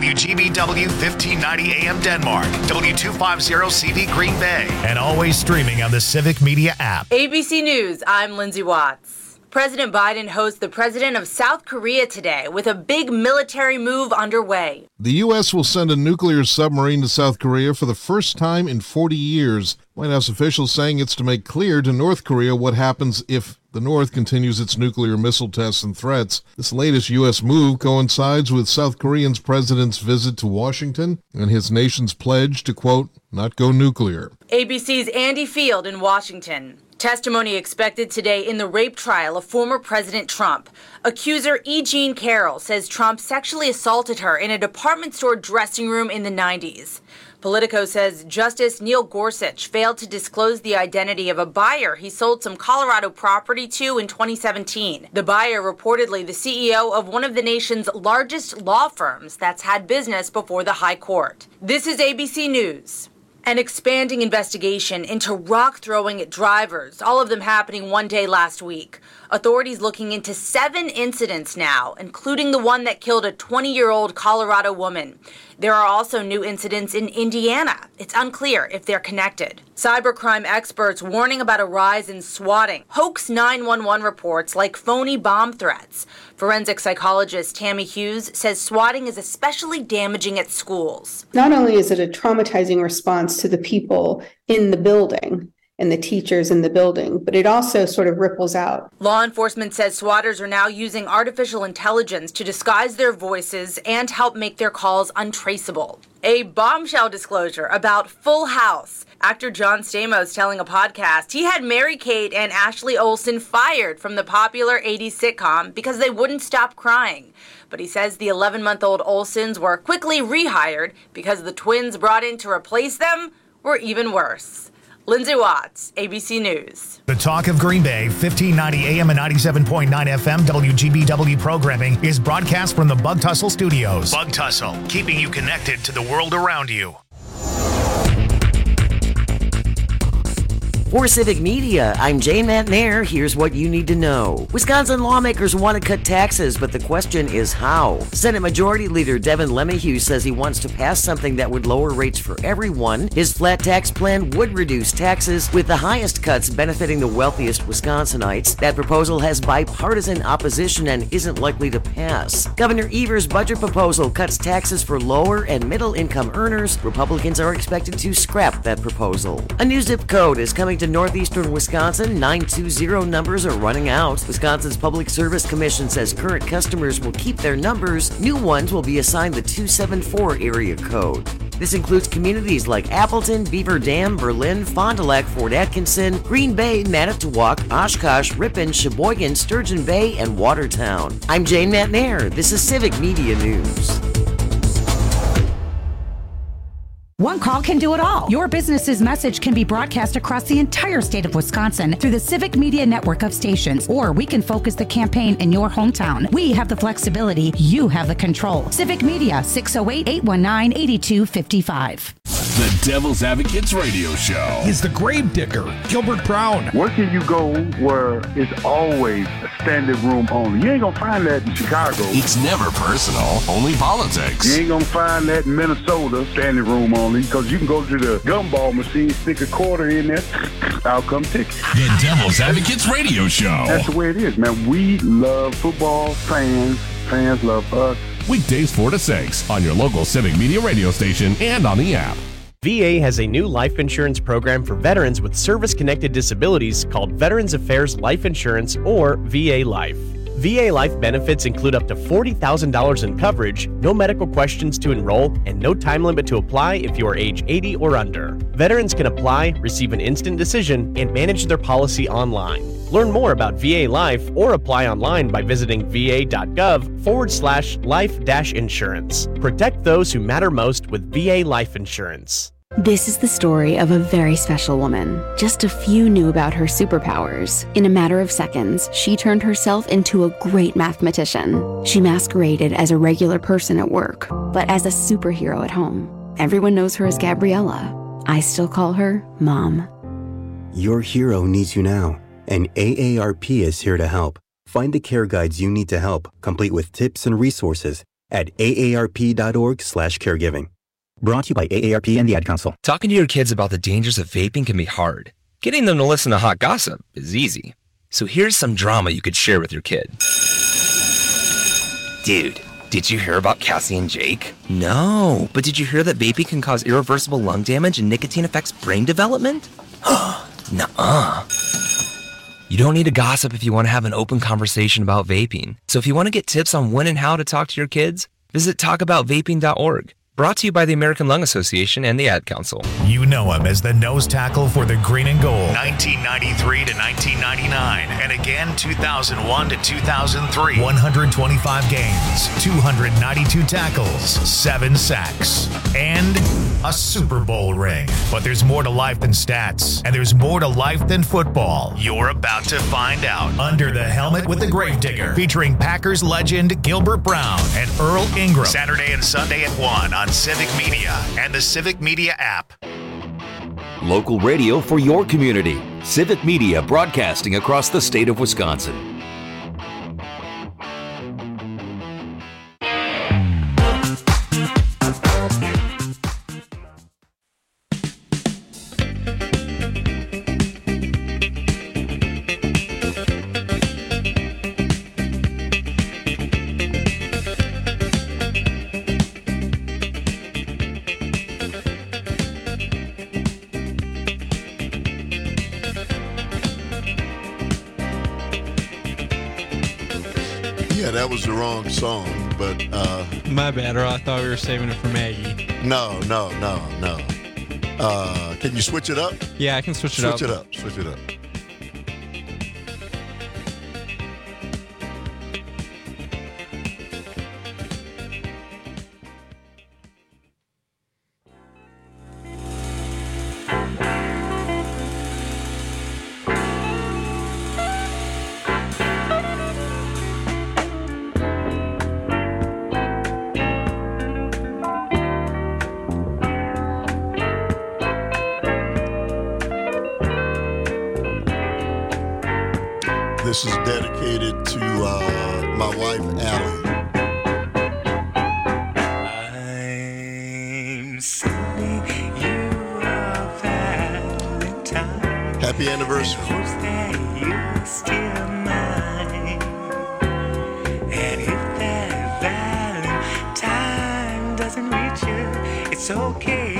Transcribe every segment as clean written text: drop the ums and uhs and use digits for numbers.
WGBW 1590 AM Denmark, W250CV Green Bay, and always streaming on the Civic Media app. ABC News, I'm Lindsay Watts. President Biden hosts the president of South Korea today with a big military move underway. The U.S. will send a nuclear submarine to South Korea for the first time in 40 years. White House officials saying it's to make clear to North Korea what happens if the North continues its nuclear missile tests and threats. This latest U.S. move coincides with South Korean's president's visit to Washington and his nation's pledge to, quote, not go nuclear. ABC's Andy Field in Washington. Testimony expected today in the rape trial of former President Trump. Accuser E. Jean Carroll says Trump sexually assaulted her in a department store dressing room in the 90s. Politico says Justice Neil Gorsuch failed to disclose the identity of a buyer he sold some Colorado property to in 2017. The buyer, reportedly the CEO of one of the nation's largest law firms that's had business before the high court. This is ABC News. An expanding investigation into rock-throwing drivers, all of them happening one day last week. Authorities looking into 7 incidents now, including the one that killed a 20-year-old Colorado woman. There are also new incidents in Indiana. It's unclear if they're connected. Cybercrime experts warning about a rise in swatting, hoax 911 reports like phony bomb threats. Forensic psychologist Tammy Hughes says swatting is especially damaging at schools. Not only is it a traumatizing response to the people in the building and the teachers in the building, but it also sort of ripples out. Law enforcement says swatters are now using artificial intelligence to disguise their voices and help make their calls untraceable. A bombshell disclosure about Full House. Actor John Stamos telling a podcast he had Mary-Kate and Ashley Olsen fired from the popular 80s sitcom because they wouldn't stop crying. But he says the 11-month-old Olsens were quickly rehired because the twins brought in to replace them were even worse. Lindsay Watts, ABC News. The Talk of Green Bay, 1590 AM and 97.9 FM WGBW programming is broadcast from the Bug Tussle Studios. Bug Tussle, keeping you connected to the world around you. For Civic Media, I'm Jane Matnair. Here's what you need to know. Wisconsin lawmakers want to cut taxes, but the question is how. Senate Majority Leader Devin LeMahieu says he wants to pass something that would lower rates for everyone. His flat tax plan would reduce taxes, with the highest cuts benefiting the wealthiest Wisconsinites. That proposal has bipartisan opposition and isn't likely to pass. Governor Evers' budget proposal cuts taxes for lower and middle income earners. Republicans are expected to scrap that proposal. A new zip code is coming to northeastern Wisconsin. 920 numbers are running out. Wisconsin's Public Service Commission says current customers will keep their numbers. New ones will be assigned the 274 area code. This includes communities like Appleton, Beaver Dam, Berlin, Fond du Lac, Fort Atkinson, Green Bay, Manitowoc, Oshkosh, Ripon, Sheboygan, Sturgeon Bay, and Watertown. I'm Jane Matnair. This is Civic Media News. One call can do it all. Your business's message can be broadcast across the entire state of Wisconsin through the Civic Media network of stations, or we can focus the campaign in your hometown. We have the flexibility. You have the control. Civic Media, 608-819-8255. The Devil's Advocates Radio Show. He's the grave digger, Gilbert Brown. Where can you go where it's always a standing room only? You ain't gonna find that in Chicago. It's never personal, only politics. You ain't gonna find that in Minnesota, standing room only, because you can go to the gumball machine, stick a quarter in there, out come ticket. The Devil's Advocates Radio Show. That's the way it is, man. We love football, fans love us. Weekdays 4 to 6 on your local Civic Media radio station and on the app. VA has a new life insurance program for veterans with service-connected disabilities called Veterans Affairs Life Insurance, or VA Life. VA Life benefits include up to $40,000 in coverage, no medical questions to enroll, and no time limit to apply if you are age 80 or under. Veterans can apply, receive an instant decision, and manage their policy online. Learn more about VA Life or apply online by visiting va.gov/life-insurance. Protect those who matter most with VA Life Insurance. This is the story of a very special woman. Just a few knew about her superpowers. In a matter of seconds, she turned herself into a great mathematician. She masqueraded as a regular person at work, but as a superhero at home. Everyone knows her as Gabriella. I still call her Mom. Your hero needs you now, and AARP is here to help. Find the care guides you need to help, complete with tips and resources, at aarp.org/caregiving. Brought to you by AARP and the Ad Council. Talking to your kids about the dangers of vaping can be hard. Getting them to listen to hot gossip is easy. So here's some drama you could share with your kid. Dude, did you hear about Cassie and Jake? No, but did you hear that vaping can cause irreversible lung damage and nicotine affects brain development? Nuh-uh. You don't need to gossip if you want to have an open conversation about vaping. So if you want to get tips on when and how to talk to your kids, visit talkaboutvaping.org. Brought to you by the American Lung Association and the Ad Council. You know him as the nose tackle for the Green and Gold, 1993 to 1999, and again 2001 to 2003. 125 games, 292 tackles, 7 sacks, and a Super Bowl ring. But there's more to life than stats, and there's more to life than football. You're about to find out. Under the Helmet with the Gravedigger, featuring Packers legend Gilbert Brown and Earl Ingram. Saturday and Sunday at 1 on Civic Media and the Civic Media app. Local radio for your community. Civic Media broadcasting across the state of Wisconsin. That was the wrong song, but my bad. Or I thought we were saving it for Maggie. No. Can you switch it up? Yeah, I can switch it up. Switch it up. This is dedicated to my wife, Allie. I'm sending you a Valentine. Happy anniversary. Hopes that you're still mine. And if that Valentine doesn't reach you, it's okay.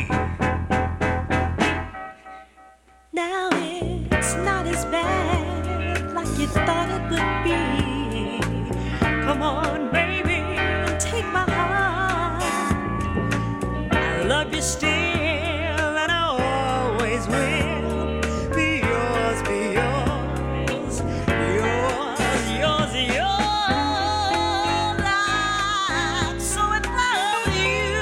Now it's not as bad you thought it would be. Come on, baby, and take my heart. I love you still, and I always will. Be yours, be yours, yours, yours. I'm so in love with you.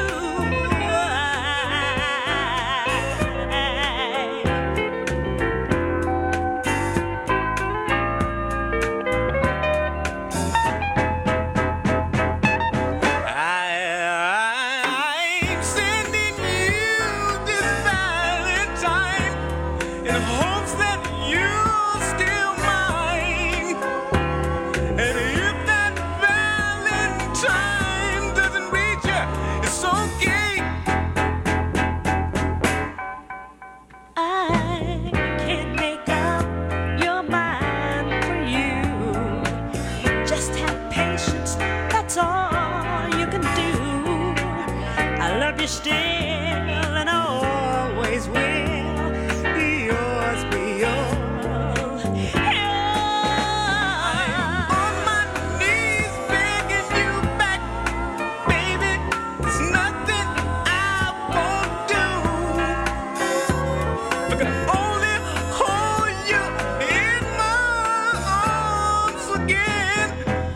Still, and I always will be yours, be yours. I'm on my knees begging you back, baby. There's nothing I won't do. I can only hold you in my arms again.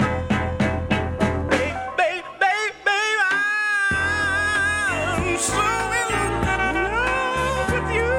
Baby, I'm so in love with you.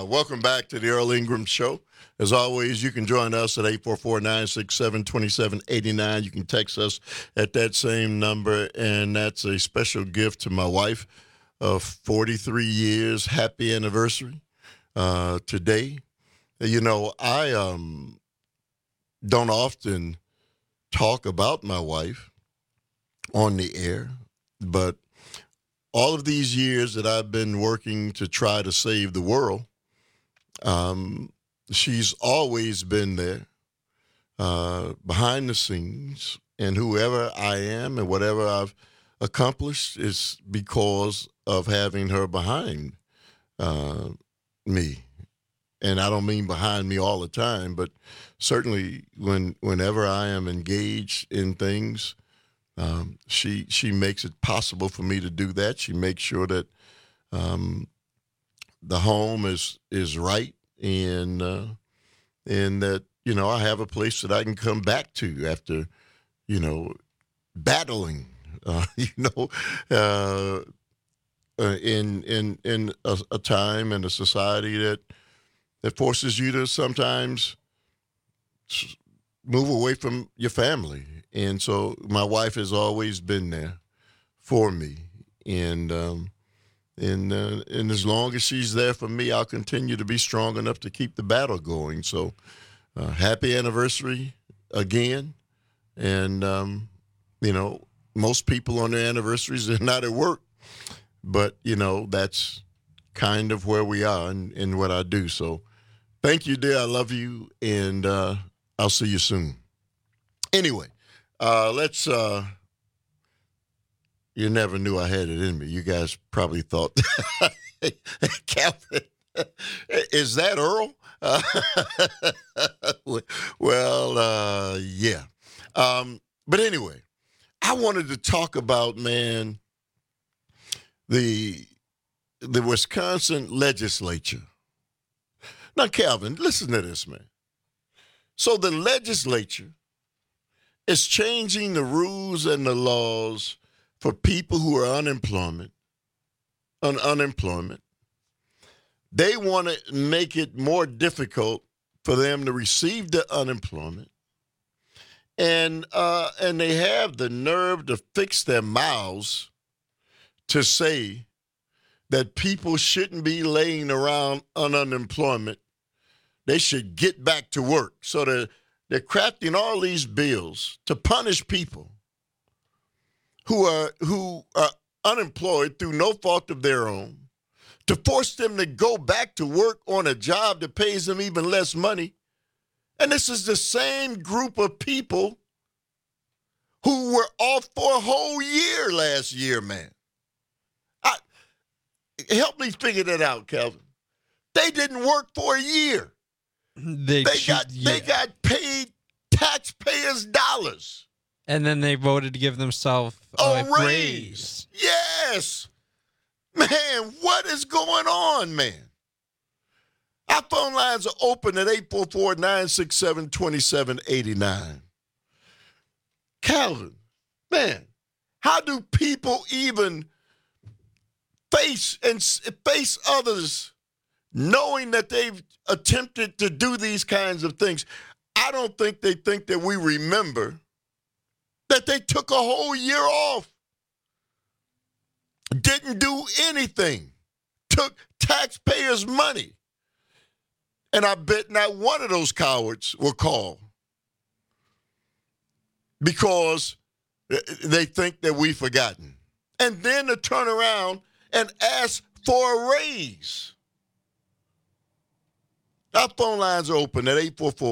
Welcome back to the Earl Ingram Show. As always, you can join us at 844-967-2789. You can text us at that same number, and that's a special gift to my wife of 43 years. Happy anniversary today. You know, I don't often talk about my wife on the air, but all of these years that I've been working to try to save the world, she's always been there behind the scenes, and whoever I am and whatever I've accomplished is because of having her behind me. And I don't mean behind me all the time, but certainly whenever I am engaged in things, she makes it possible for me to do that. She makes sure that the home is right, and that, you know, I have a place that I can come back to after, you know, battling, in a time and a society that forces you to sometimes move away from your family. And so my wife has always been there for me. And as long as she's there for me, I'll continue to be strong enough to keep the battle going. So happy anniversary again. And, you know, most people on their anniversaries are not at work. But, you know, that's kind of where we are in what I do. So thank you, dear. I love you. And I'll see you soon. Anyway, let's... You never knew I had it in me. You guys probably thought, Calvin, is that Earl? Well, yeah. But anyway, I wanted to talk about, man, the Wisconsin legislature. Now, Calvin, listen to this, man. So the legislature is changing the rules and the laws for people who are unemployment. They want to make it more difficult for them to receive the unemployment. And they have the nerve to fix their mouths to say that people shouldn't be laying around on unemployment. They should get back to work. So they're crafting all these bills to punish people who are unemployed through no fault of their own, to force them to go back to work on a job that pays them even less money. And this is the same group of people who were off for a whole year last year, man. Help me figure that out, Calvin. They didn't work for a year. They got paid taxpayers' dollars. And then they voted to give themselves a raise. Yes. Man, what is going on, man? Our phone lines are open at 844-967-2789. Calvin, man, how do people even face others knowing that they've attempted to do these kinds of things? I don't think they think that we remember that they took a whole year off, didn't do anything, took taxpayers' money. And I bet not one of those cowards will call because they think that we've forgotten. And then to turn around and ask for a raise. Our phone lines are open at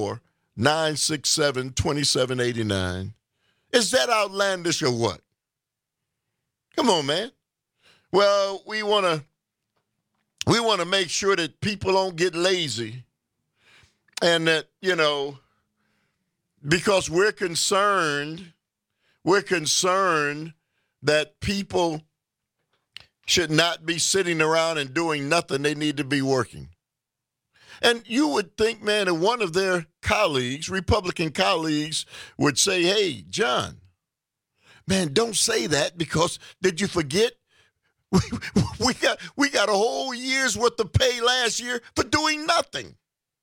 844-967-2789. Is that outlandish or what? Come on, man. Well, we want to make sure that people don't get lazy, and that, you know, because we're concerned that people should not be sitting around and doing nothing. They need to be working. And you would think, man, that one of their colleagues, Republican colleagues, would say, hey, John, man, don't say that, because did you forget We got a whole year's worth of pay last year for doing nothing.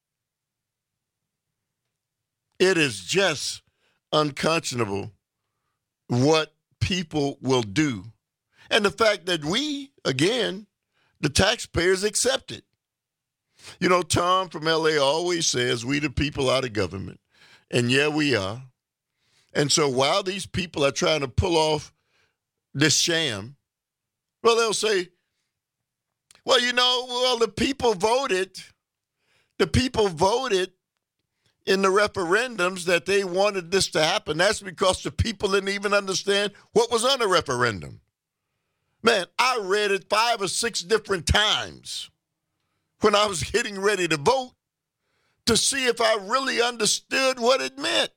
It is just unconscionable what people will do. And the fact that we, again, the taxpayers, accept it. You know, Tom from L.A. always says we the people are the government. And yeah, we are. And so while these people are trying to pull off this sham, well, they'll say, well, the people voted. The people voted in the referendums that they wanted this to happen. That's because the people didn't even understand what was on the referendum. Man, I read it 5 or 6 different times when I was getting ready to vote to see if I really understood what it meant.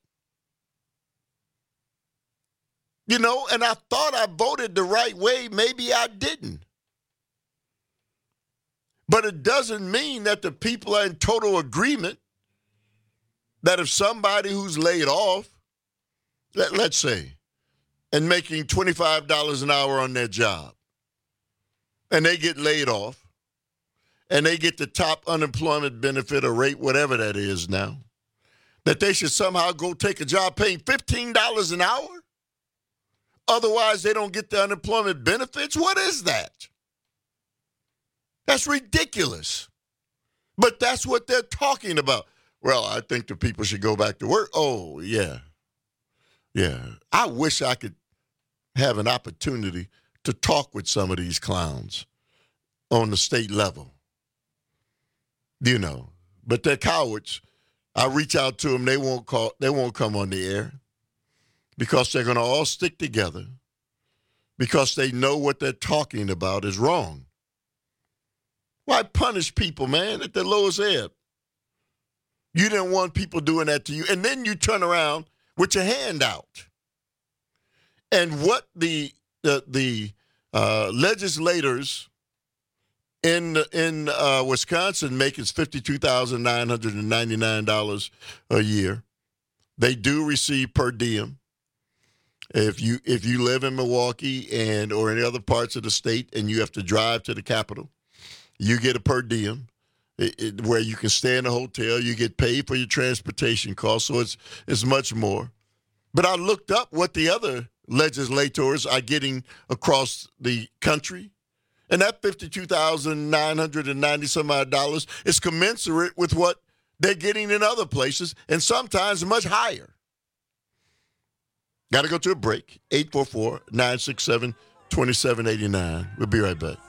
You know, and I thought I voted the right way. Maybe I didn't. But it doesn't mean that the people are in total agreement that if somebody who's laid off, let's say, and making $25 an hour on their job, and they get laid off, and they get the top unemployment benefit or rate, whatever that is now, that they should somehow go take a job paying $15 an hour? Otherwise, they don't get the unemployment benefits? What is that? That's ridiculous. But that's what they're talking about. Well, I think the people should go back to work. Oh, yeah. Yeah. I wish I could have an opportunity to talk with some of these clowns on the state level. You know, but they're cowards. I reach out to them. They won't come on the air because they're going to all stick together because they know what they're talking about is wrong. Why punish people, man, at their lowest ebb? You didn't want people doing that to you. And then you turn around with your hand out. And what the legislators in Wisconsin make is $52,999 a year. They do receive per diem. If you live in Milwaukee or any other parts of the state and you have to drive to the Capitol, you get a per diem where you can stay in a hotel. You get paid for your transportation costs, so it's much more. But I looked up what the other legislators are getting across the country, and that $52,990 some odd dollars is commensurate with what they're getting in other places, and sometimes much higher. Got to go to a break. 844-967-2789. We'll be right back.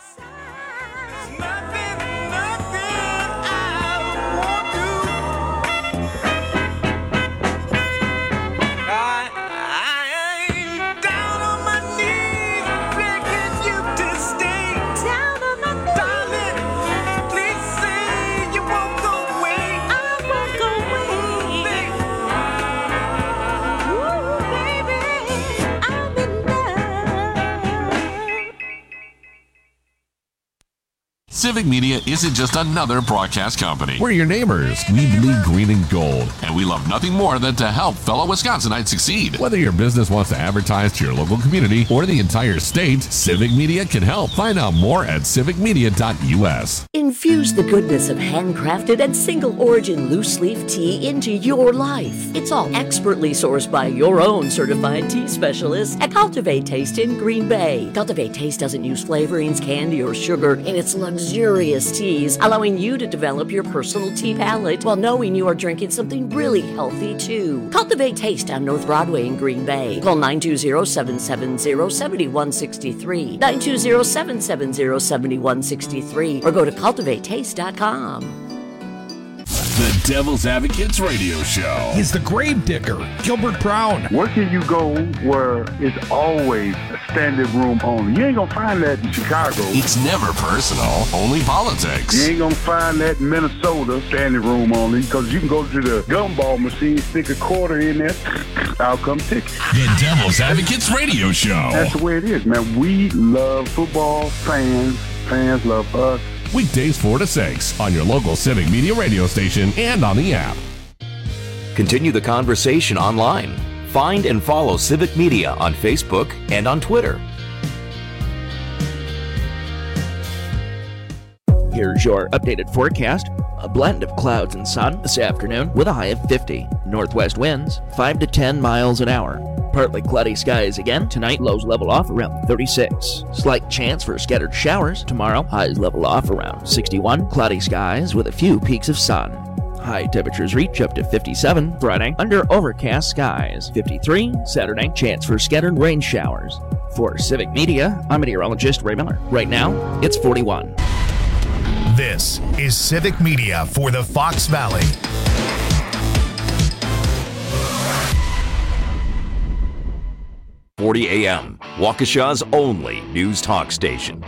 Civic Media isn't just another broadcast company. We're your neighbors. We bleed green and gold, and we love nothing more than to help fellow Wisconsinites succeed. Whether your business wants to advertise to your local community or the entire state, Civic Media can help. Find out more at civicmedia.us. Infuse the goodness of handcrafted and single-origin loose-leaf tea into your life. It's all expertly sourced by your own certified tea specialists at Cultivate Taste in Green Bay. Cultivate Taste doesn't use flavorings, candy, or sugar in its luxurious teas, allowing you to develop your personal tea palate while knowing you are drinking something really healthy too. Cultivate Taste on North Broadway in Green Bay. Call 920-770-7163, 920-770-7163, or go to cultivatetaste.com. The Devil's Advocates Radio Show. He's the grave digger, Gilbert Brown. Where can you go where it's always a standing room only? You ain't gonna find that in Chicago. It's never personal, only politics. You ain't gonna find that in Minnesota, standing room only, because you can go to the gumball machine, stick a quarter in there, I'll come ticket. The Devil's Advocates Radio Show. That's the way it is, man. We love football, fans love us. Weekdays 4 to 6 on your local Civic Media radio station and on the app. Continue the conversation online. Find and follow Civic Media on Facebook and on Twitter. Here's your updated forecast. A blend of clouds and sun this afternoon with a high of 50. Northwest winds 5 to 10 miles an hour. Partly cloudy skies again. Tonight, lows level off around 36. Slight chance for scattered showers. Tomorrow, highs level off around 61. Cloudy skies with a few peaks of sun. High temperatures reach up to 57 Friday under overcast skies. 53 Saturday, chance for scattered rain showers. For Civic Media, I'm meteorologist Ray Miller. Right now, it's 41. This is Civic Media for the Fox Valley. 40 AM, Waukesha's only news talk station.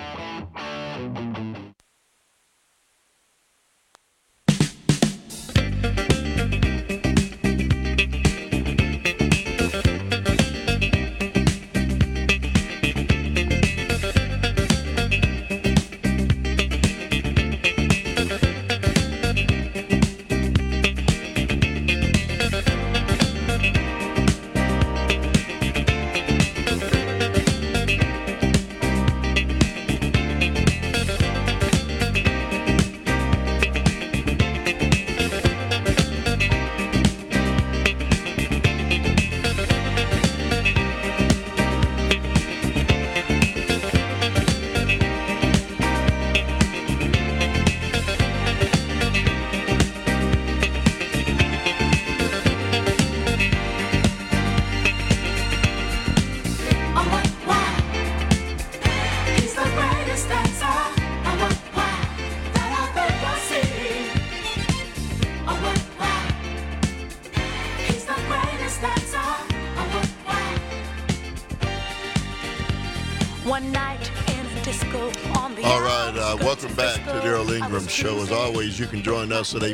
Show. As always, you can join us at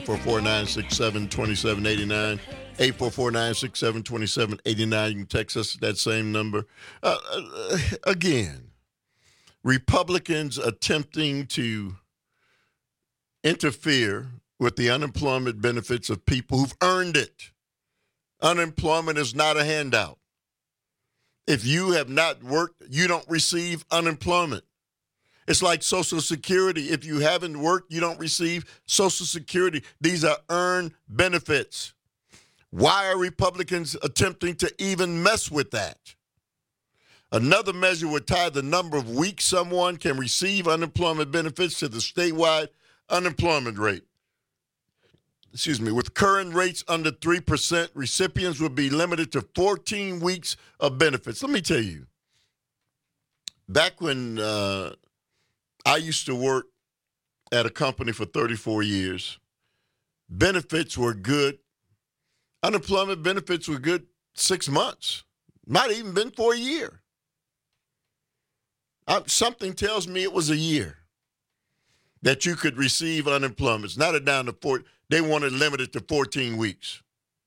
844-967-2789, 844-967-2789. You can text us at that same number. Again, Republicans attempting to interfere with the unemployment benefits of people who've earned it. Unemployment is not a handout. If you have not worked, you don't receive unemployment. It's like Social Security. If you haven't worked, you don't receive Social Security. These are earned benefits. Why are Republicans attempting to even mess with that? Another measure would tie the number of weeks someone can receive unemployment benefits to the statewide unemployment rate. With current rates under 3%, recipients would be limited to 14 weeks of benefits. Let me tell you, back when I used to work at a company for 34 years. Benefits were good. Unemployment benefits were good 6 months. Might have even been for a year. Something tells me it was a year that you could receive unemployment. It's not down to 4. They wanted limited to 14 weeks.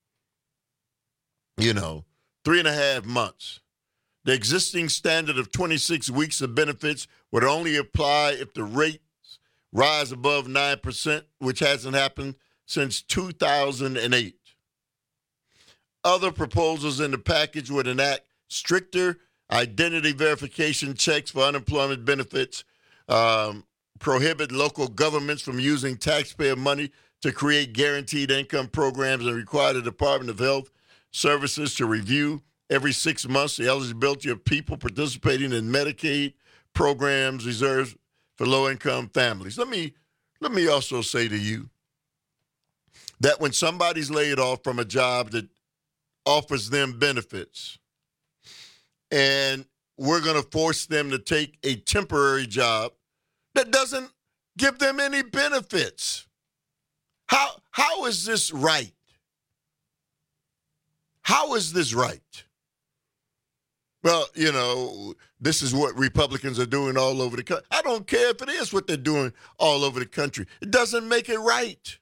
3.5 months. The existing standard of 26 weeks of benefits would only apply if the rates rise above 9%, which hasn't happened since 2008. Other proposals in the package would enact stricter identity verification checks for unemployment benefits, prohibit local governments from using taxpayer money to create guaranteed income programs, and require the Department of Health Services to review every 6 months the eligibility of people participating in Medicaid programs reserved for low-income families. Let me also say to you that when somebody's laid off from a job that offers them benefits, and we're going to force them to take a temporary job that doesn't give them any benefits, how is this right? How is this right? Well, this is what Republicans are doing all over the country. I don't care if it is what they're doing all over the country. It doesn't make it right.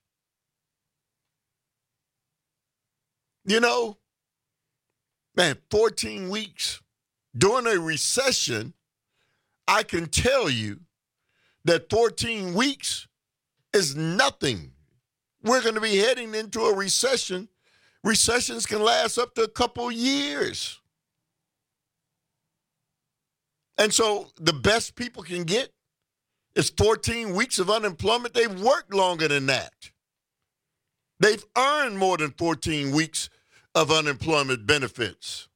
14 weeks. During a recession, I can tell you that 14 weeks is nothing. We're going to be heading into a recession. Recessions can last up to a couple years. And so the best people can get It's 14 weeks of unemployment. They've worked longer than that. They've earned more than 14 weeks of unemployment benefits.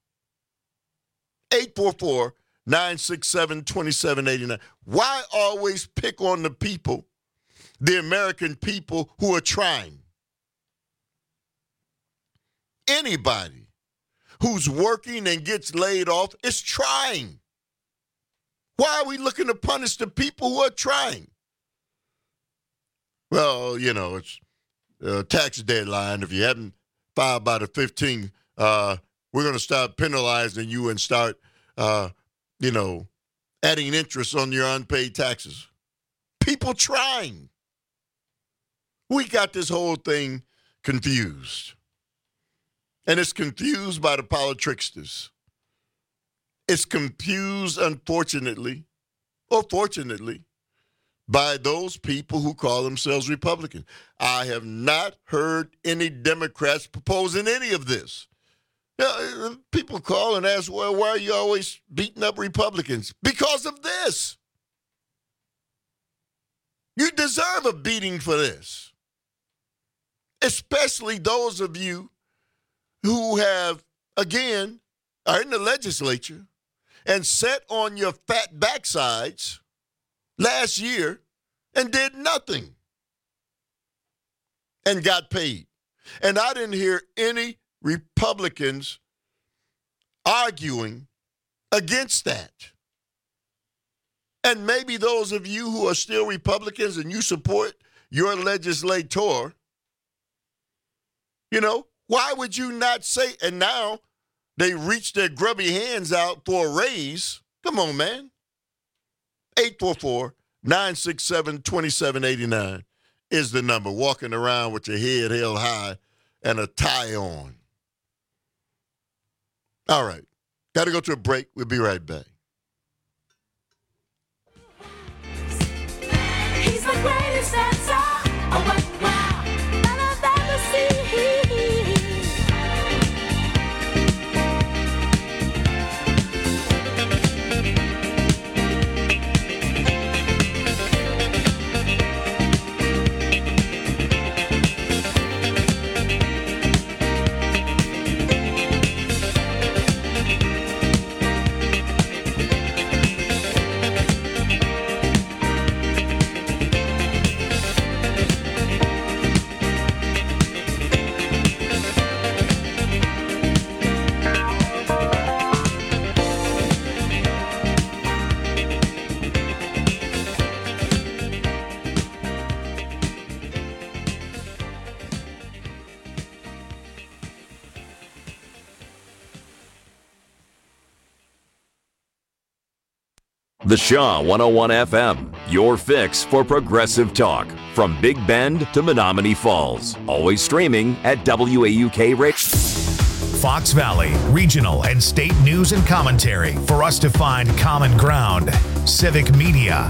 844-967-2789. Why always pick on the people, the American people who are trying? Anybody who's working and gets laid off is trying. Why are we looking to punish the people who are trying? Well, you know, it's a tax deadline. If you haven't filed by the 15th, we're going to start penalizing you and start, adding interest on your unpaid taxes. People trying. We got this whole thing confused. And it's confused by the politricksters. It's confused, unfortunately, or fortunately, by those people who call themselves Republicans. I have not heard any Democrats proposing any of this. People call and ask, well, why are you always beating up Republicans? Because of this. You deserve a beating for this. Especially those of you who have, again, are in the legislature and sat on your fat backsides last year and did nothing and got paid. And I didn't hear any Republicans arguing against that. And maybe those of you who are still Republicans and you support your legislator, why would you not say, and now they reach their grubby hands out for a raise? Come on, man. 844-967-2789 is the number. Walking around with your head held high and a tie on. All right. Got to go to a break. We'll be right back. He's the greatest dancer. Oh, wow. None of ever seen. The Shaw 101 FM, your fix for progressive talk. From Big Bend to Menominee Falls. Always streaming at WAUK Radio. Fox Valley, regional and state news and commentary for us to find common ground. Civic Media.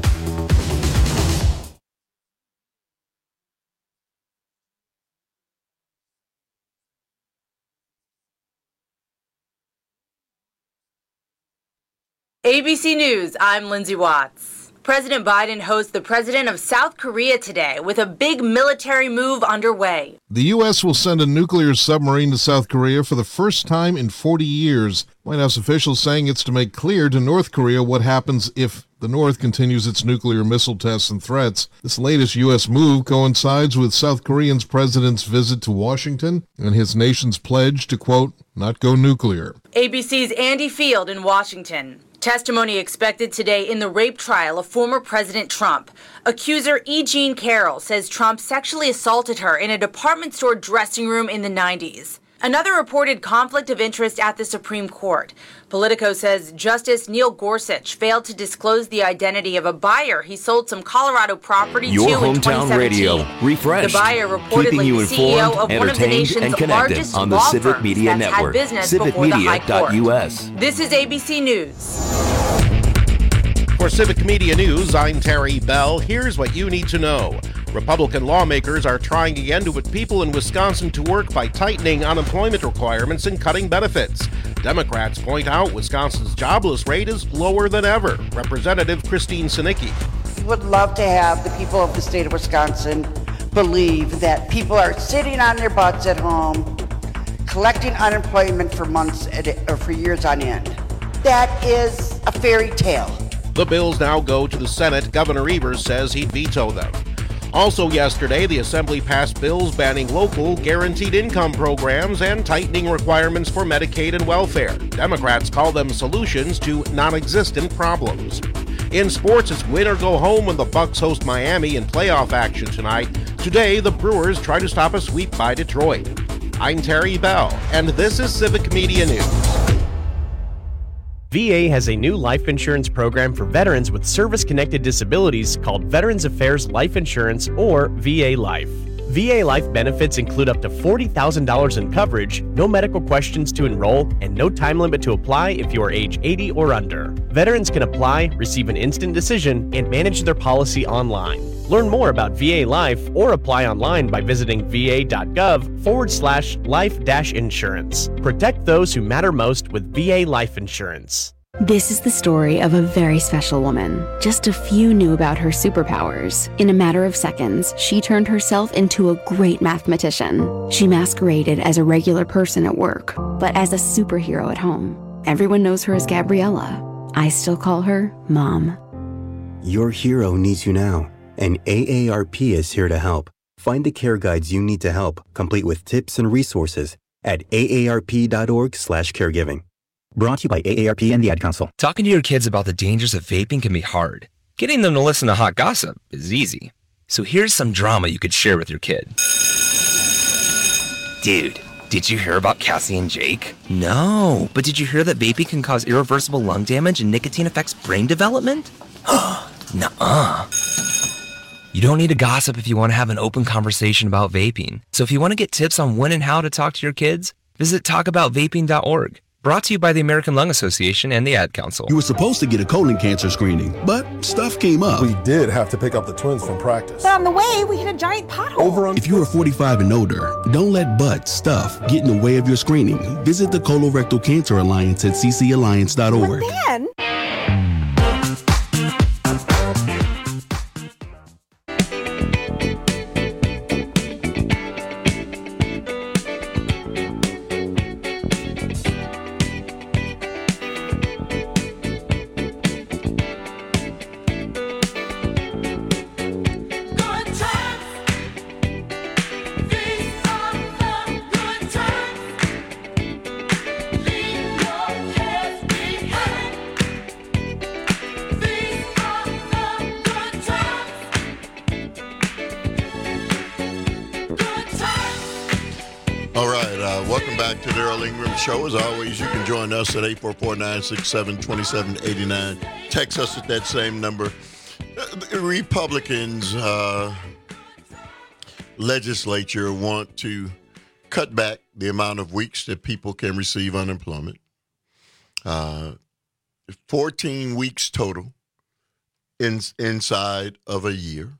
ABC News, I'm Lindsay Watts. President Biden hosts the president of South Korea today with a big military move underway. The U.S. will send a nuclear submarine to South Korea for the first time in 40 years. White House officials saying it's to make clear to North Korea what happens if the North continues its nuclear missile tests and threats. This latest U.S. move coincides with South Korean's president's visit to Washington and his nation's pledge to, quote, not go nuclear. ABC's Andy Field in Washington. Testimony expected today in the rape trial of former President Trump. Accuser E. Jean Carroll says Trump sexually assaulted her in a department store dressing room in the 90s. Another reported conflict of interest at the Supreme Court. Politico says Justice Neil Gorsuch failed to disclose the identity of a buyer he sold some Colorado property your to in hometown 2017. radio, refreshed, The buyer reportedly keeping you the CEO informed, of one of the entertained, nation's and connected largest on the law Civic firms Media that's Network, had business before the High Court. civicmedia.us. This is ABC News. For Civic Media News, I'm Terry Bell. Here's what you need to know. Republican lawmakers are trying again to put people in Wisconsin to work by tightening unemployment requirements and cutting benefits. Democrats point out Wisconsin's jobless rate is lower than ever. Representative Christine Sinicki. would love to have the people of the state of Wisconsin believe that people are sitting on their butts at home, collecting unemployment for months or for years on end. That is a fairy tale. The bills now go to the Senate. Governor Evers says he'd veto them. Also yesterday, the Assembly passed bills banning local guaranteed income programs and tightening requirements for Medicaid and welfare. Democrats call them solutions to non-existent problems. In sports, it's win or go home when the Bucks host Miami in playoff action tonight. Today, the Brewers try to stop a sweep by Detroit. I'm Terry Bell, and this is Civic Media News. VA has a new life insurance program for veterans with service-connected disabilities called Veterans Affairs Life Insurance, or VA Life. VA Life benefits include up to $40,000 in coverage, no medical questions to enroll, and no time limit to apply if you are age 80 or under. Veterans can apply, receive an instant decision, and manage their policy online. Learn more about VA Life or apply online by visiting va.gov/life-insurance. Protect those who matter most with VA Life Insurance. This is the story of a very special woman. Just a few knew about her superpowers. In a matter of seconds, she turned herself into a great mathematician. She masqueraded as a regular person at work, but as a superhero at home. Everyone knows her as Gabriella. I still call her Mom. Your hero needs you now, and AARP is here to help. Find the care guides you need to help, complete with tips and resources at aarp.org/caregiving. Brought to you by AARP and the Ad Council. Talking to your kids about the dangers of vaping can be hard. Getting them to listen to hot gossip is easy. So here's some drama you could share with your kid. Dude, did you hear about Cassie and Jake? No, but did you hear that vaping can cause irreversible lung damage and nicotine affects brain development? Nuh-uh. You don't need to gossip if you want to have an open conversation about vaping. So if you want to get tips on when and how to talk to your kids, visit talkaboutvaping.org. Brought to you by the American Lung Association and the Ad Council. You were supposed to get a colon cancer screening, but stuff came up. We did have to pick up the twins from practice. But on the way, we hit a giant pothole. If you are 45 and older, don't let butt stuff get in the way of your screening. Visit the Colorectal Cancer Alliance at ccalliance.org. But then... Show. As always, you can join us at 844-967-2789. Text us at that same number. The Republicans legislature want to cut back the amount of weeks that people can receive unemployment. 14 weeks total inside of a year.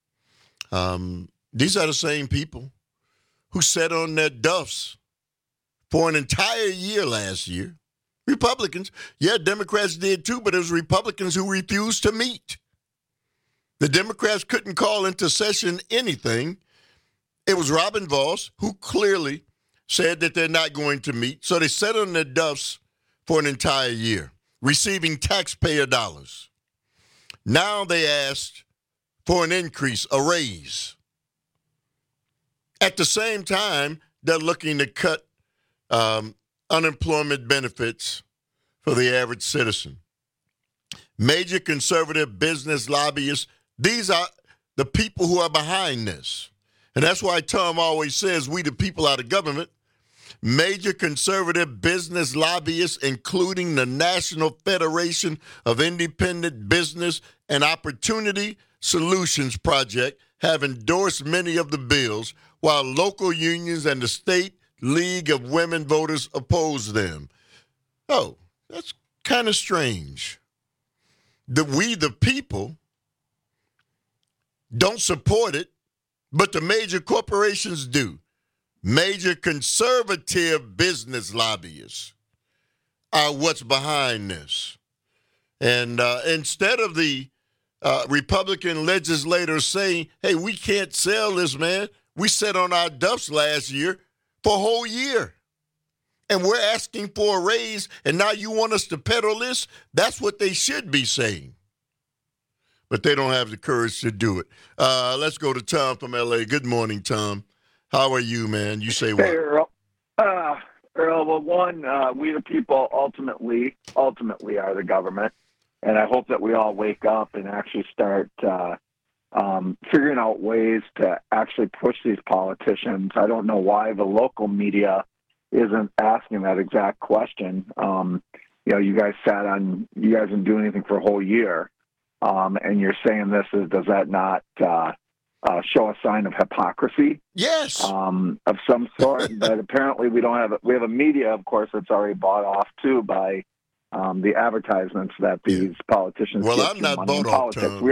These are the same people who sat on their duffs for an entire year last year. Republicans. Yeah, Democrats did too, but it was Republicans who refused to meet. The Democrats couldn't call into session anything. It was Robin Vos who clearly said that they're not going to meet. So they sat on their duffs for an entire year, receiving taxpayer dollars. Now they asked for an increase, a raise. At the same time, they're looking to cut unemployment benefits for the average citizen. Major conservative business lobbyists, these are the people who are behind this. And that's why Tom always says, we the people are the government. Major conservative business lobbyists, including the National Federation of Independent Business and Opportunity Solutions Project, have endorsed many of the bills, while local unions and the State League of Women Voters oppose them. Oh, that's kind of strange. We, the people, don't support it, but the major corporations do. Major conservative business lobbyists are what's behind this. And instead of the Republican legislators saying, hey, we can't sell this, man. We sat on our duffs last year for a whole year. And we're asking for a raise, and now you want us to peddle this? That's what they should be saying. But they don't have the courage to do it. Let's go to Tom from L.A. Good morning, Tom. How are you, man? You say what? Hey, Earl. Earl, well, one, we the people ultimately are the government. And I hope that we all wake up and actually start figuring out ways to actually push these politicians. I don't know why the local media isn't asking that exact question. You guys didn't do anything for a whole year. And you're saying does that not show a sign of hypocrisy? Yes. Of some sort. But apparently we have a media, of course, that's already bought off too by the advertisements that these politicians get. I'm not bought off, Tom.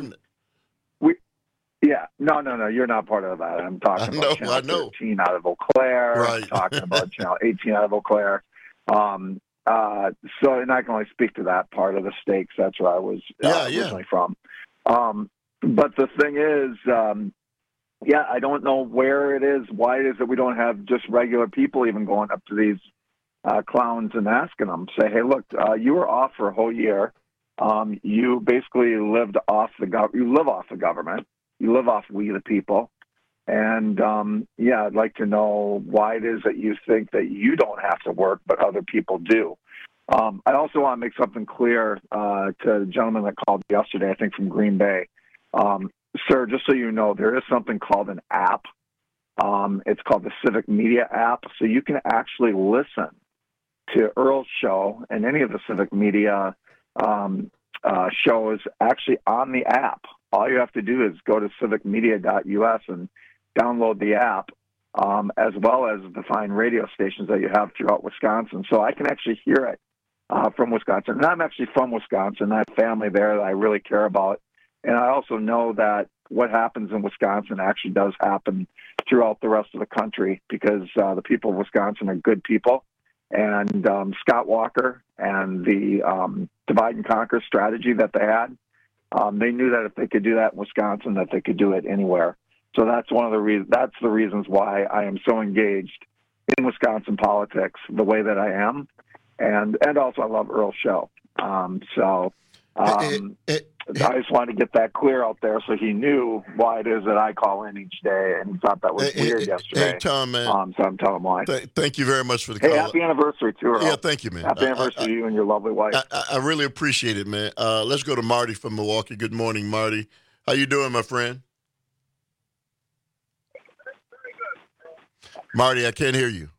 No, you're not part of that. I'm talking about Channel 13 out of Eau Claire. Right. I'm talking about Channel 18 out of Eau Claire. And I can only speak to that part of the stakes. That's where I was originally from. But the thing is, I don't know where it is, why it is that we don't have just regular people even going up to these clowns and asking them, say, hey, look, you were off for a whole year. You basically live off the government. You live off we the people. And, I'd like to know why it is that you think that you don't have to work, but other people do. I also want to make something clear to the gentleman that called yesterday, I think from Green Bay. Sir, just so you know, there is something called an app. It's called the Civic Media app. So you can actually listen to Earl's show and any of the Civic Media shows actually on the app. All you have to do is go to civicmedia.us and download the app, as well as the fine radio stations that you have throughout Wisconsin. So I can actually hear it from Wisconsin. And I'm actually from Wisconsin. I have family there that I really care about. And I also know that what happens in Wisconsin actually does happen throughout the rest of the country because the people of Wisconsin are good people. And Scott Walker and the divide and conquer strategy that they had, they knew that if they could do that in Wisconsin, that they could do it anywhere. So that's one of the reasons. That's the reasons why I am so engaged in Wisconsin politics the way that I am, and also I love Earl's show. I just wanted to get that clear out there so he knew why it is that I call in each day, and he thought that was weird yesterday. Hey, Tom, man. So I'm telling him why. Thank you very much for the call. Hey, happy anniversary to Earl. Yeah, thank you, man. Happy anniversary to you and your lovely wife. I really appreciate it, man. Let's go to Marty from Milwaukee. Good morning, Marty. How you doing, my friend? Marty, I can't hear you.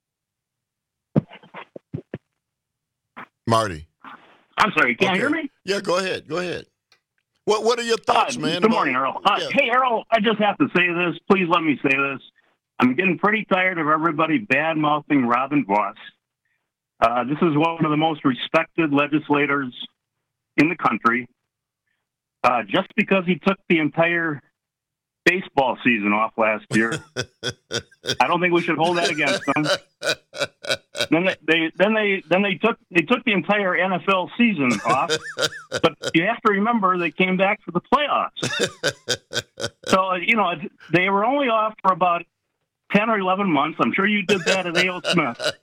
Marty. I'm sorry, you can't hear me? Yeah, go ahead. What are your thoughts, man? Good morning, Earl. Hey, Earl, I just have to say this. Please let me say this. I'm getting pretty tired of everybody bad-mouthing Robin Vos. This is one of the most respected legislators in the country. Just because he took the entire baseball season off last year, I don't think we should hold that against him. Then they took the entire NFL season off, but you have to remember they came back for the playoffs. So they were only off for about 10 or 11 months. I'm sure you did that at A.O. Smith.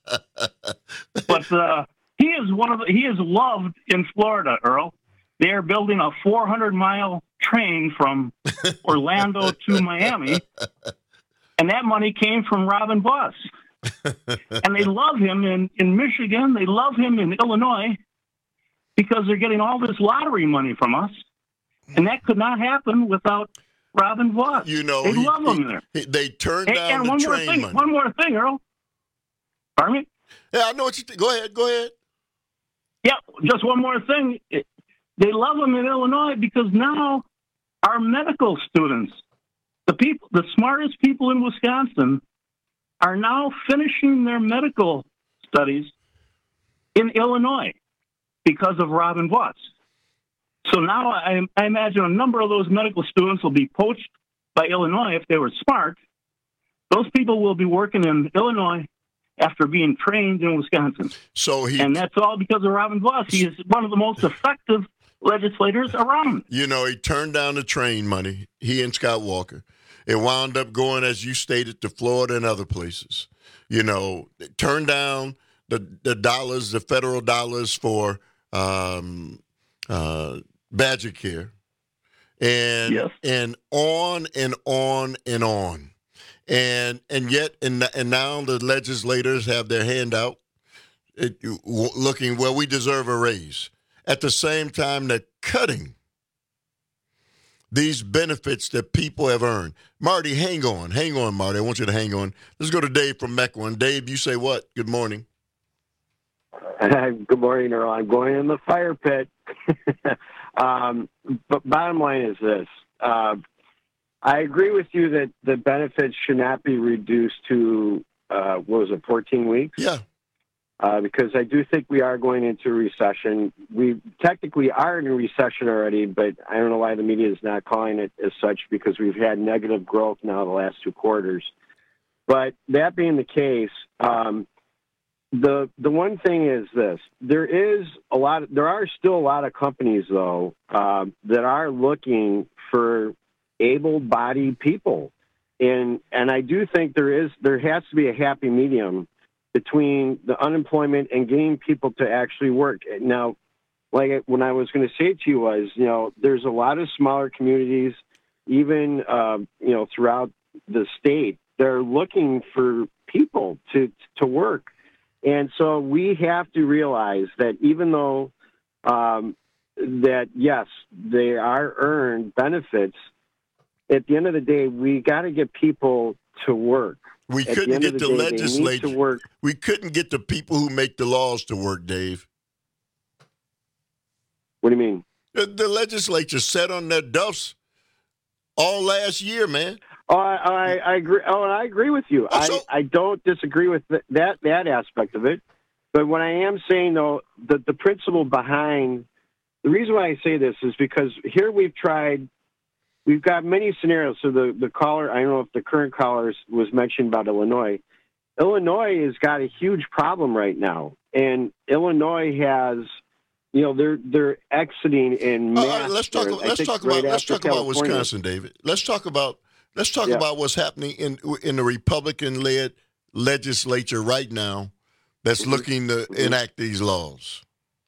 But he is loved in Florida, Earl. They are building a 400-mile train from Orlando to Miami, and that money came from Robin Vos. And they love him in Michigan. They love him in Illinois because they're getting all this lottery money from us, and that could not happen without Robin Vos. They love him there. They turned down the train money. One more thing, Earl. Pardon me? Yeah, I know what you think. Go ahead. Yeah, just one more thing. They love him in Illinois because now our medical students, the smartest people in Wisconsin, are now finishing their medical studies in Illinois because of Robin Vos. So now I imagine a number of those medical students will be poached by Illinois if they were smart. Those people will be working in Illinois after being trained in Wisconsin. And that's all because of Robin Vos. He is one of the most effective legislators around. You know, he turned down the train money, he and Scott Walker. It wound up going, as you stated, to Florida and other places. You know, turned down the dollars, the federal dollars for Badger Care. And yes. and on and on and on. And yet, and now the legislators have their hand out, looking, well, we deserve a raise. At the same time, they're cutting these benefits that people have earned. Marty, hang on, Marty. I want you to hang on. Let's go to Dave from Mequon. Dave, you say what? Good morning. Good morning, Earl. I'm going in the fire pit. But bottom line is this. I agree with you that the benefits should not be reduced to, 14 weeks? Yeah. Because I do think we are going into a recession. We technically are in a recession already, but I don't know why the media is not calling it as such, because we've had negative growth now the last 2 quarters. But that being the case, the one thing is this: there are still a lot of companies though that are looking for able-bodied people, and I do think there has to be a happy medium between the unemployment and getting people to actually work. Now, like when I was going to say to you was, there's a lot of smaller communities, even throughout the state, they're looking for people to work. And so we have to realize that even though that, yes, they are earned benefits, at the end of the day, we got to get people to work. We couldn't get the legislature. We couldn't get the people who make the laws to work, Dave. What do you mean? The legislature sat on their duffs all last year, man. Oh, I agree. Oh, and I agree with you. I don't disagree with that aspect of it. But what I am saying, though, the principle behind the reason why I say this is because here we've got many scenarios. So the caller, I don't know if the current caller was mentioned about Illinois. Illinois has got a huge problem right now, and Illinois has, they're exiting in mass. Let's talk about Wisconsin, David. Let's talk about what's happening in the Republican-led legislature right now that's looking to enact these laws.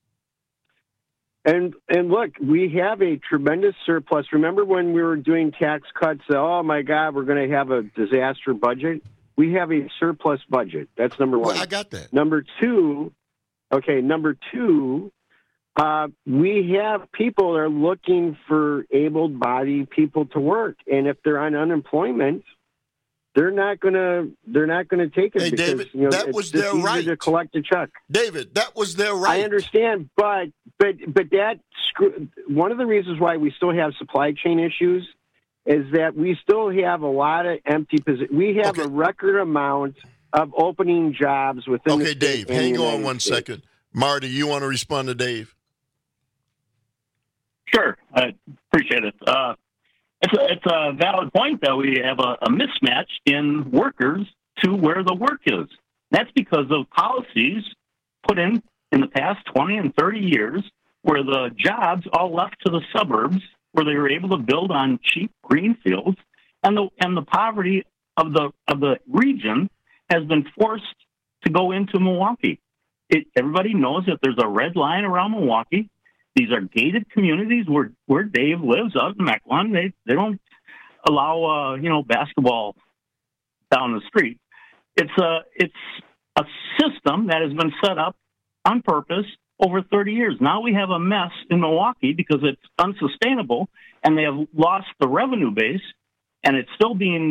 And look, we have a tremendous surplus. Remember when we were doing tax cuts? Oh, my God, we're going to have a disaster budget. We have a surplus budget. That's number one. Well, I got that. Number two, we have people that are looking for able-bodied people to work. And if they're on unemployment, they're not gonna take it. Hey, because, David, that was their right to collect a check. David, that was their right. I understand, but that one of the reasons why we still have supply chain issues is that we still have a lot of empty positions. We have a record amount of opening jobs within. Okay, Dave, hang on one second. Marty, you want to respond to Dave? Sure, I appreciate it. It's a valid point that we have a mismatch in workers to where the work is. That's because of policies put in the past 20 and 30 years where the jobs all left to the suburbs where they were able to build on cheap green fields, and the poverty of the region has been forced to go into Milwaukee. Everybody knows that there's a red line around Milwaukee. These are gated communities where Dave lives out in Mequon. They don't allow basketball down the street. It's a system that has been set up on purpose over 30 years. Now we have a mess in Milwaukee because it's unsustainable, and they have lost the revenue base, and it's still being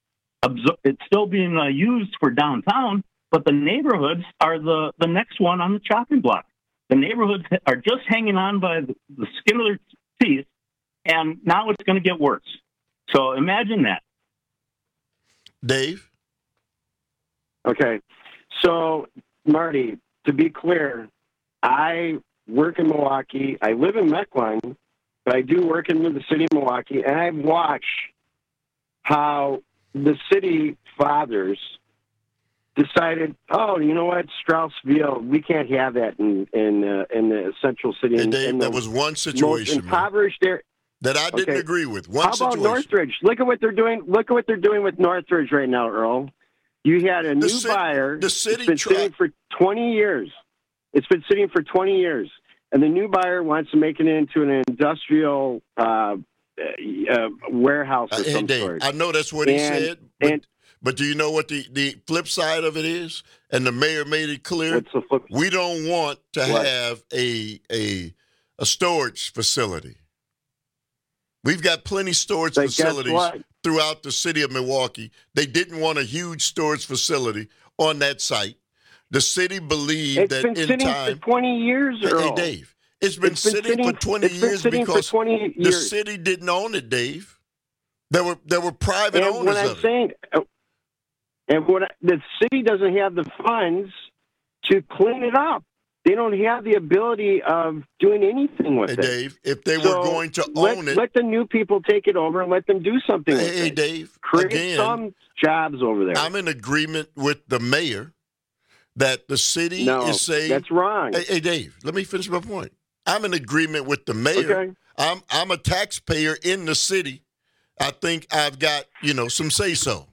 used for downtown. But the neighborhoods are the next one on the chopping block. The neighborhoods are just hanging on by the skin of their teeth, and now it's going to get worse. So imagine that. Dave? Okay. So, Marty, to be clear, I work in Milwaukee. I live in Mequon, but I do work in the city of Milwaukee, and I watch how the city fathers decided, oh, you know what, Straussville, we can't have that in the central city. And Dave, that was one situation, impoverished area that I didn't agree with. How about Northridge? Look at what they're doing. Look at what they're doing with Northridge right now, Earl. You had a new buyer. The city it's been sitting for 20 years. It's been sitting for 20 years, and the new buyer wants to make it into an industrial warehouse of some sort. I know that's what he said. But do you know what the flip side of it is? And the mayor made it clear. What's the flip? We don't want to have a storage facility. We've got plenty of storage facilities throughout the city of Milwaukee. They didn't want a huge storage facility on that site. The city believed that in time. It's been sitting for 20 years, Earl. Hey, Dave, it's been sitting for 20 years because the city didn't own it, Dave. There were private owners of it. The city doesn't have the funds to clean it up. They don't have the ability of doing anything with it. Dave, if they were going to own it. Let the new people take it over and let them do something with it. Hey, Dave. Create some jobs over there. I'm in agreement with the mayor that the city is saying. That's wrong. Hey, Dave, let me finish my point. I'm in agreement with the mayor. Okay. I'm a taxpayer in the city. I think I've got, some say-so.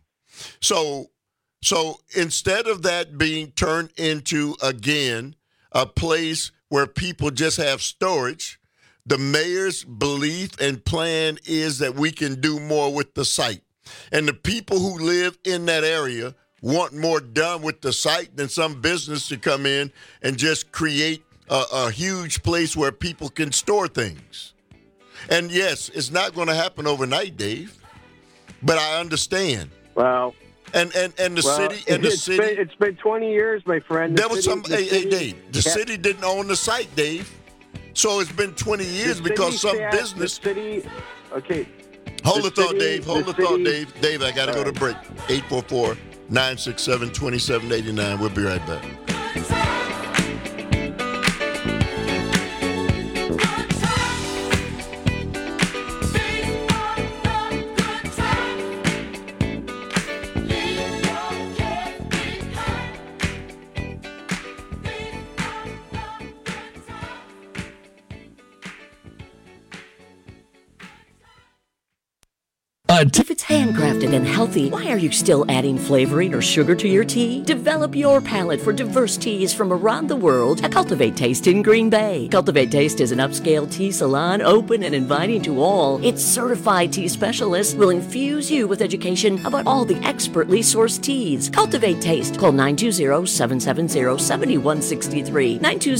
So instead of that being turned into, again, a place where people just have storage, the mayor's belief and plan is that we can do more with the site. And the people who live in that area want more done with the site than some business to come in and just create a huge place where people can store things. And yes, it's not going to happen overnight, Dave, but I understand. Well, And the city. It's been 20 years, my friend. Hey, Dave. The city didn't own the site, Dave. So it's been 20 years because some business. Okay. Hold the thought, Dave. Hold the thought, Dave. Dave, I got to go to break. 844-967-2789. We'll be right back. If it's handcrafted and healthy, why are you still adding flavoring or sugar to your tea? Develop your palate for diverse teas from around the world at Cultivate Taste in Green Bay. Cultivate Taste is an upscale tea salon, open and inviting to all. Its certified tea specialists will infuse you with education about all the expertly sourced teas. Cultivate Taste. Call 920-770-7163,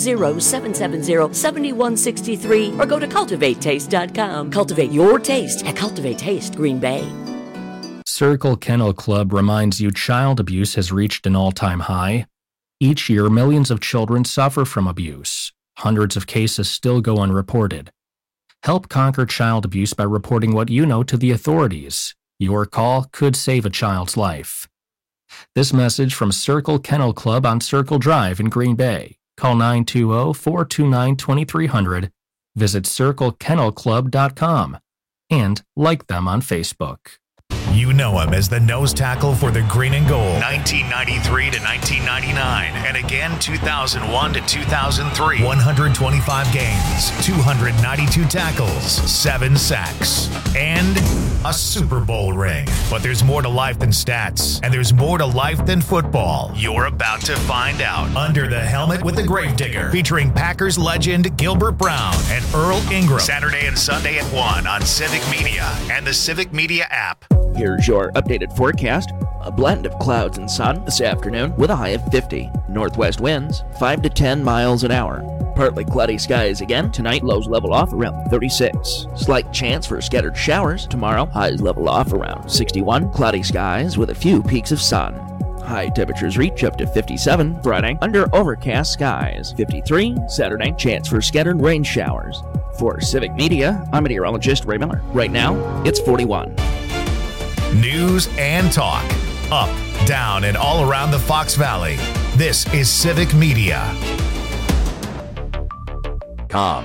920-770-7163, or go to cultivatetaste.com. Cultivate your taste at Cultivate Taste Green Bay. Circle Kennel Club reminds you child abuse has reached an all-time high. Each year, millions of children suffer from abuse. Hundreds of cases still go unreported. Help conquer child abuse by reporting what you know to the authorities. Your call could save a child's life. This message from Circle Kennel Club on Circle Drive in Green Bay. Call 920-429-2300. Visit CircleKennelClub.com and like them on Facebook. You know him as the nose tackle for the Green and Gold, 1993 to 1999, and again 2001 to 2003. 125 games, 292 tackles, 7 sacks, and a Super Bowl ring. But there's more to life than stats, and there's more to life than football. You're about to find out. Under the Helmet with the Gravedigger, featuring Packers legend Gilbert Brown and Earl Ingram. Saturday and Sunday at 1 on Civic Media and the Civic Media app. Here's your updated forecast. A blend of clouds and sun this afternoon with a high of 50. Northwest winds 5 to 10 miles an hour. Partly cloudy skies again. Tonight, lows level off around 36. Slight chance for scattered showers. Tomorrow, highs level off around 61. Cloudy skies with a few peaks of sun. High temperatures reach up to 57 Friday under overcast skies. 53 Saturday, chance for scattered rain showers. For Civic Media, I'm meteorologist Ray Miller. Right now, it's 41. News and talk. Up, down, and all around the Fox Valley. This is Civic Media. Com.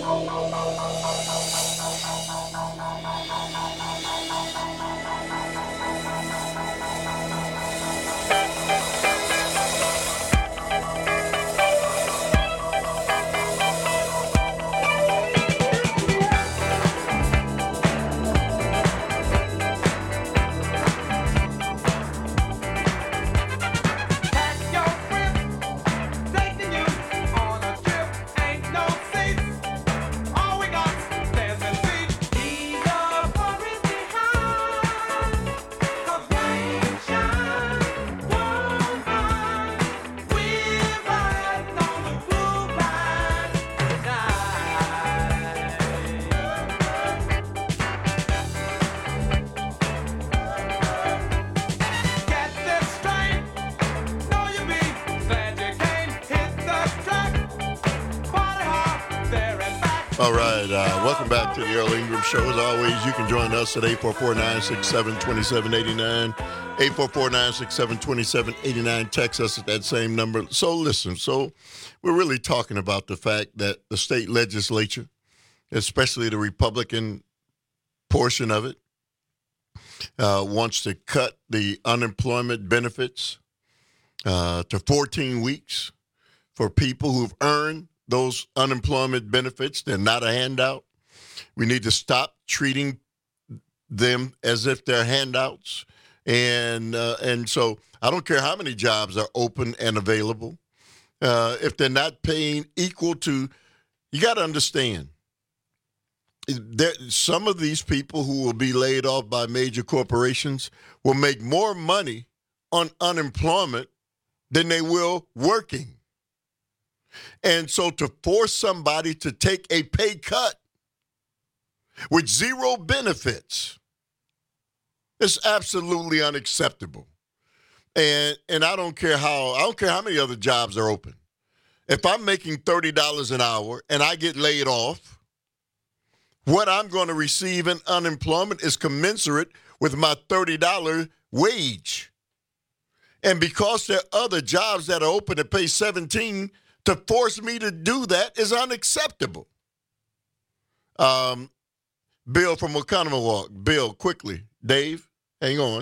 All right, welcome back to the Earl Ingram Show. As always, you can join us at 844-967-2789, 844-967-2789. Text us at that same number. So listen, we're really talking about the fact that the state legislature, especially the Republican portion of it, wants to cut the unemployment benefits to 14 weeks for people who've earned those unemployment benefits. They're not a handout. We need to stop treating them as if they're handouts. And so I don't care how many jobs are open and available. If they're not paying equal to, you got to understand, some of these people who will be laid off by major corporations will make more money on unemployment than they will working. And so to force somebody to take a pay cut with zero benefits is absolutely unacceptable. And I don't care how many other jobs are open. If I'm making $30 an hour and I get laid off, what I'm going to receive in unemployment is commensurate with my $30 wage. And because there are other jobs that are open that pay $17, to force me to do that is unacceptable. Bill from Oconomowoc. Bill, quickly. Dave, hang on.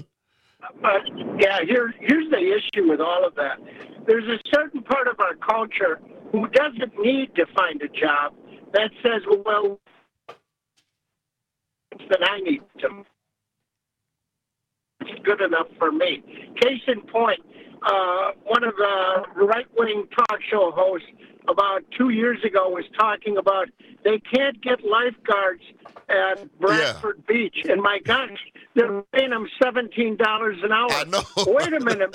Here's the issue with all of that. There's a certain part of our culture who doesn't need to find a job that says, well, that I need to. It's good enough for me. Case in point, one of the right-wing talk show hosts about 2 years ago was talking about they can't get lifeguards at Bradford Beach. And my gosh, they're paying them $17 an hour. I know. Wait a minute,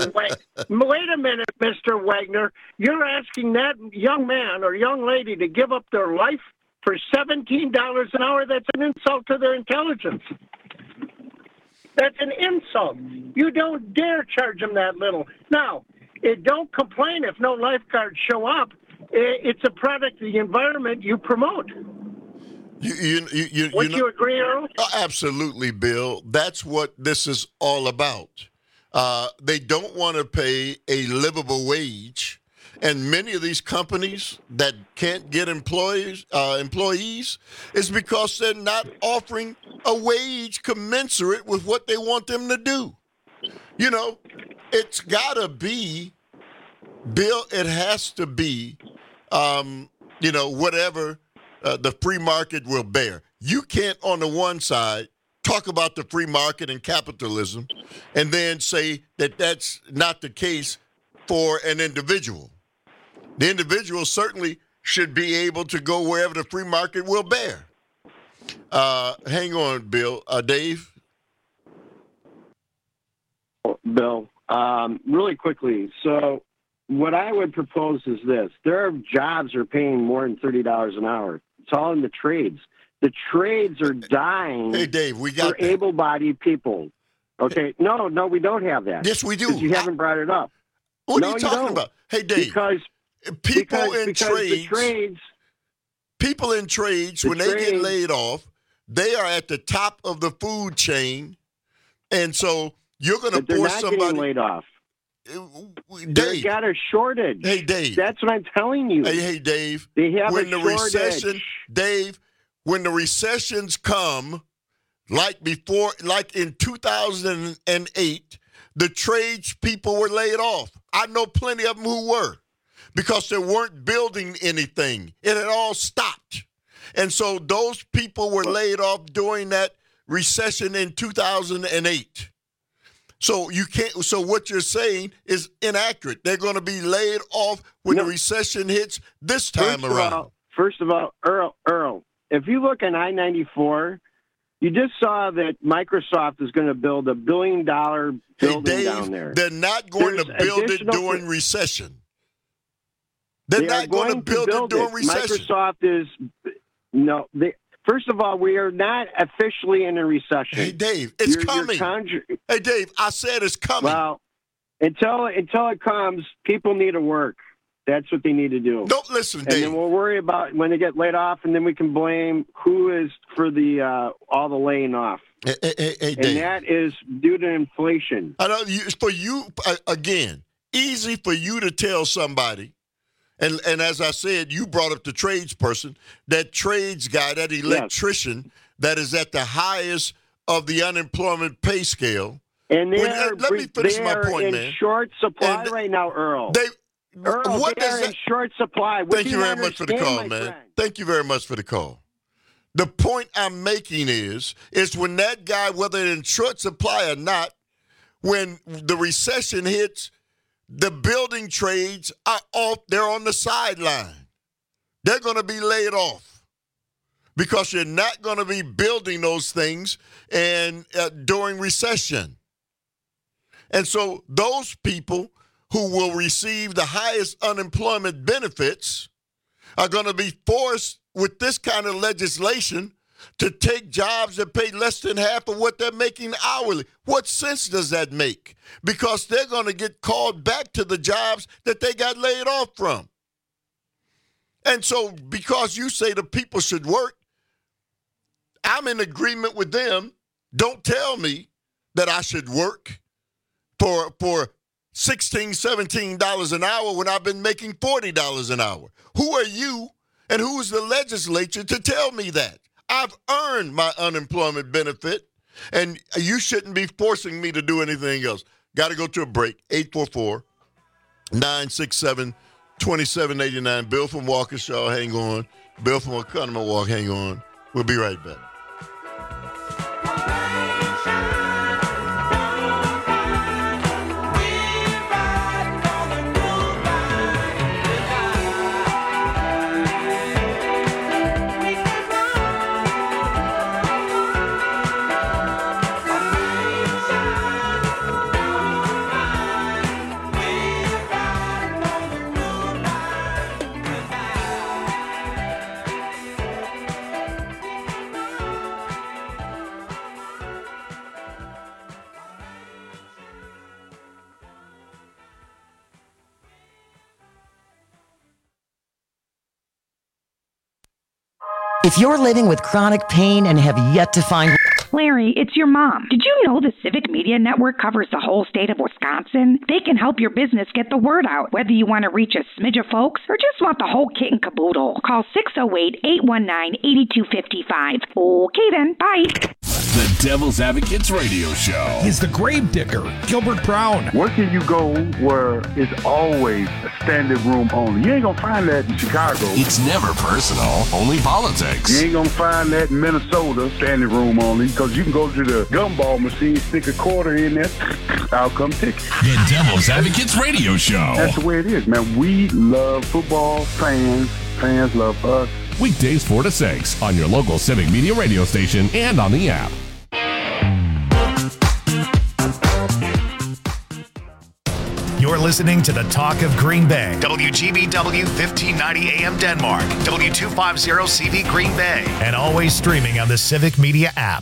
Mr. Wagner. You're asking that young man or young lady to give up their life for $17 an hour? That's an insult to their intelligence. That's an insult. You don't dare charge them that little. Now, don't complain if no lifeguards show up. It's a product of the environment you promote. Would you agree, Earl? Absolutely, Bill. That's what this is all about. They don't want to pay a livable wage. And many of these companies that can't get employees is because they're not offering a wage commensurate with what they want them to do. You know, it's got to be, Bill, it has to be, whatever the free market will bear. You can't, on the one side, talk about the free market and capitalism and then say that that's not the case for an individual. The individual certainly should be able to go wherever the free market will bear. Hang on, Bill. Dave? Bill, really quickly. So what I would propose is this. There are jobs that are paying more than $30 an hour. It's all in the trades. The trades are dying for able-bodied people. Okay? No, we don't have that. Yes, we do. You haven't brought it up. What are you talking about? Hey, Dave. People in trades, when they get laid off, they are at the top of the food chain, and so you're going to force somebody laid off. Dave. They got a shortage. Hey, Dave. That's what I'm telling you. Hey, Dave. They have when a the shortage. recession, Dave, when the recessions come, like in 2008, the trades people were laid off. I know plenty of them who were, because they weren't building anything. It had all stopped. And so those people were laid off during that recession in 2008. So you can't. So what you're saying is inaccurate. They're going to be laid off when the recession hits this time around. First of all, Earl, if you look on I-94, you just saw that Microsoft is going to build $1 billion building down there. They're not going to build it during recession. They're not going to build it during recession. Microsoft is first of all, we are not officially in a recession. Hey, Dave, it's coming. Hey, Dave, I said it's coming. Well, until it comes, people need to work. That's what they need to do. Don't listen, Dave. And then we'll worry about when they get laid off, and then we can blame who is for the all the laying off. Hey, and Dave. that is due to inflation. I know for you again. Easy for you to tell somebody. And as I said, you brought up the tradesperson, that trades guy, that electrician that is at the highest of the unemployment pay scale. And let me finish my point, man. In short supply right now, Earl. Earl, what they are in short supply. Thank you very much for the call, man. Thank you very much for the call. The point I'm making is when that guy, whether in short supply or not, when the recession hits, the building trades are off. They're on the sideline. They're going to be laid off because you're not going to be building those things during recession. And so those people who will receive the highest unemployment benefits are going to be forced with this kind of legislation to take jobs that pay less than half of what they're making hourly. What sense does that make? Because they're going to get called back to the jobs that they got laid off from. And so because you say the people should work, I'm in agreement with them. Don't tell me that I should work for $16, $17 an hour when I've been making $40 an hour. Who are you and who's the legislature to tell me that? I've earned my unemployment benefit, and you shouldn't be forcing me to do anything else. Got to go to a break. 844-967-2789. Bill from Waukesha, hang on. Bill from Oconomowoc, hang on. We'll be right back. If you're living with chronic pain and have yet to find... Larry, it's your mom. Did you know the Civic Media Network covers the whole state of Wisconsin? They can help your business get the word out, whether you want to reach a smidge of folks or just want the whole kit and caboodle. Call 608-819-8255. Okay then, bye. The Devil's Advocates Radio Show. He's the grave digger, Gilbert Brown. Where can you go where it's always a standing room only? You ain't gonna find that in Chicago. It's never personal, only politics. You ain't gonna find that in Minnesota, standing room only, because you can go to the gumball machine, stick a quarter in there, I'll come take it. The Devil's Advocates Radio Show. That's the way it is, man. We love football, fans love us. Weekdays 4 to 6 on your local Civic Media radio station and on the app. You're listening to the Talk of Green Bay. WGBW 1590 AM Denmark. W250 CV Green Bay. And always streaming on the Civic Media app.